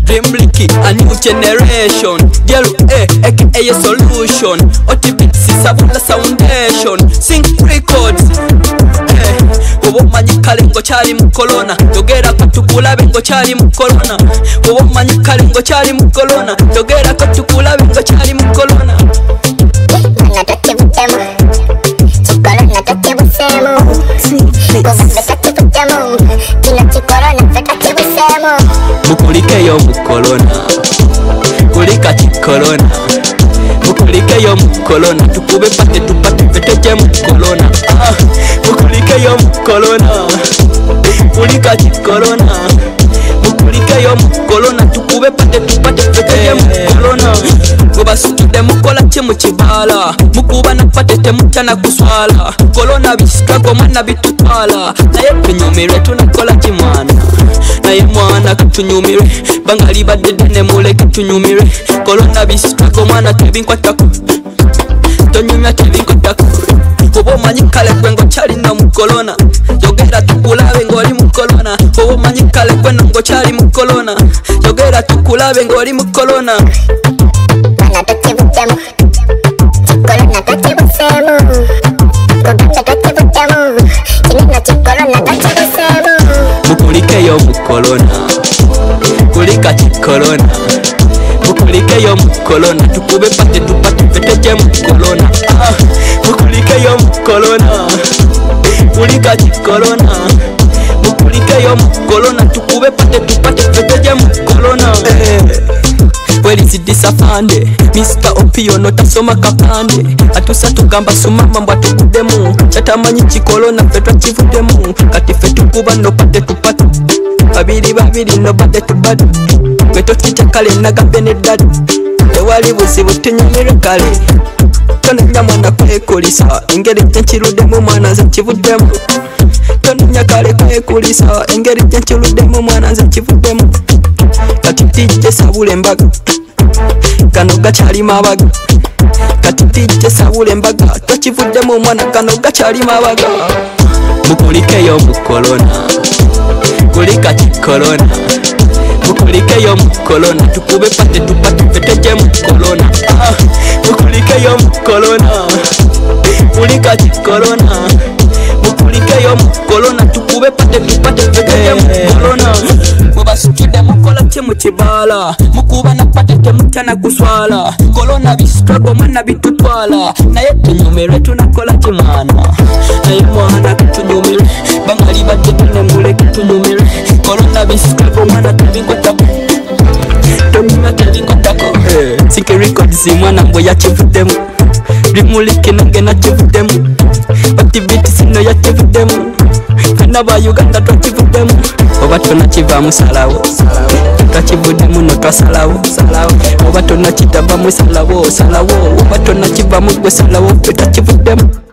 Rimbliki, a new generation. Yellow aka solution. OTBC Sabula Foundation. Sync records. Wobo manyikale ngo cyari mu corona. Yogera ko tukulabe ngo cyari mu corona. Wobo manyikale ngo cyari mu corona. Yogera ko tukulabe ngo cyari mu corona. Mukulike yo mu corona. Kulika chi corona. Mukulike yo mu corona. Tukube pate tupate peteje mu corona. Mukulike yo mu corona. Kulika chi corona. Mukulike yo mu corona. Tukube pate tupate peteje mu corona. Mubasutude mukola chi mu kibala. Mukuba na pate temutana kuswala. Corona bistrago mana bitutwala. Naye tunyumire tunakola chi mwana. Naye mwana katunyumire. Bangali badede muleke tunyumire. Corona bistrago mana tebinkwatako. Tonyumya tebinkwatako. Wobo manyikale kwengo chali na mu corona. Yogera tukulabe ngoli mu corona. Wobo manyikale kwengo chali mu corona. Yogera tukulabe ngoli mu corona. Mukulike yo mu corona. Kulika chi corona. Mukulike yo mu corona. Tukube pate tupate peteje mu corona. Mukulike yo mu corona. Kulika chi corona. Mukulike yo mu corona. Tukube pate tupate peteje mu corona. Where is it disafande? Mr. Opio no tasoma kapande. Atusa tugamba sumama mbwa tukudemu. Chatamanyi chikolona fetwa chivudemu. Kati fetu kuba no pate tupate. Babiri no bade tubadu. Weto chichakale nagambe ne dadu. Ewali buzibu tunyumire kale. Tonenya mwana kwekulisa. Engeri jenchirudemu mwana za chivudemu. Tonenya kale kwekulisa. Engeri jenchirudemu mwana za chivudemu. Kati tije sabule mbaga. Kano gachali mabaga. Kati tije sabule mbaga. Tochivuddemu mwana kano gachali mabaga. Mukulike yo mu corona. Kulika chi corona. Mukulike yo mu corona. Tukube pate tupate peteje mu corona. Mukulike yo mu corona. Kulika chi corona. Mukulike yo mu corona. Tukube pate tupate peteje mu corona. Mubasutude mukola chi mu kibala. Mukuba na pate temutana kuswala. Corona bistrago mana bitutwala. Naye tunyumire tunakola chi mwana. Naye mwana tunyumire. Bangali badede muleke tunyumire. Corona bistrago mana tubinkwatako. Tonyuma tubinkwatako. Sike records mwana mbo yachivudemu. Rimulike nange nachivudemu. Batibiti sino yachivudemu. Kanaba Uganda twachivudemu. Oba tonachiva musalawo. Twachivudemu no twasalawo. Oba tonachitava musalawo. Oba tonachiva mugwe salawo. Twachivudemu.